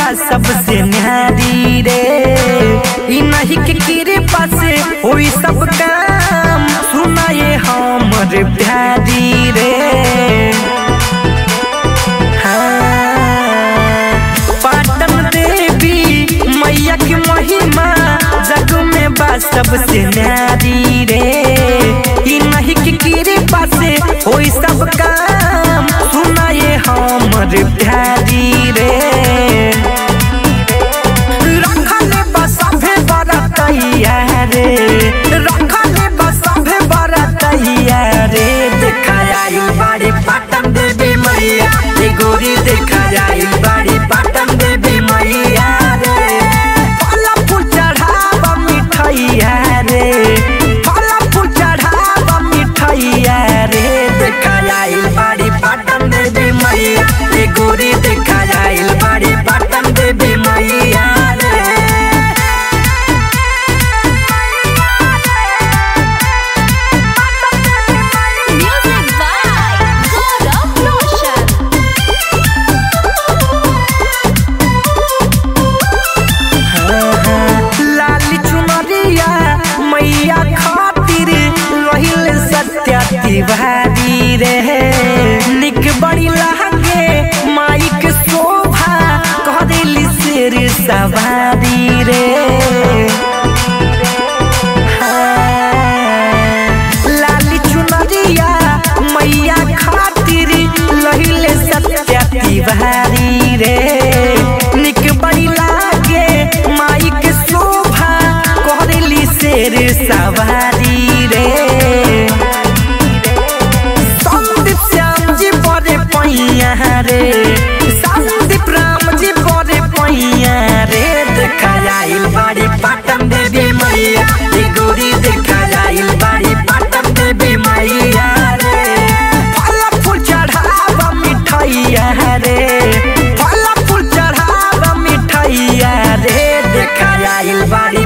बा सबसे न्यारी रे, इन्हीं के कृपा से होई सब काम, सुनाए हमर प्यारी रे। हाँ, पाटन देवी मैया की महिमा जग में बा सबसे न्यारी रे, इन्हीं की कृपा से होई सब काम, सुनाए हमर प्यारी रे। रखले बसभे बरतैया रे, रखले बसभे बरतैया रे, देखा आइल बाड़ी पाटन देवी मैया, गोरी देखा आइल बाड़ी पाटन देवी मैया रे। फल फूल चढ़ावा मिठैया रे, फल फूल चढ़ावा मिठैया रे, देखा आइल बाड़ी पाटन देवी मैया, गोरी देखा आइल बाड़ी पाटन देवी मैया रे। Music by Gaurav Roshan. लाली चुनरिया मैया खातिर रहिल सत्या तिवारी रे, निक बड़ी लागे माइक शोभा करेली शेर सवारी रे। लाली चुनरिया मैया खातिर रहिल सत्या तिवारी रे, निक बड़ी लागे माइक शोभा करेली शेर सवारी रे। संदीप श्याम जी बड़े पैया रे, संदीप राम जी बड़े पैया रे, देखा आइल बाड़ी पाटन देवी मैया, गोरी देखा आइल बाड़ी पाटन देवी मैया रे। फल फूल चढ़ावा मिठैया रे, फल फूल चढ़ावा मिठैया रे, देखा आइल बाड़ी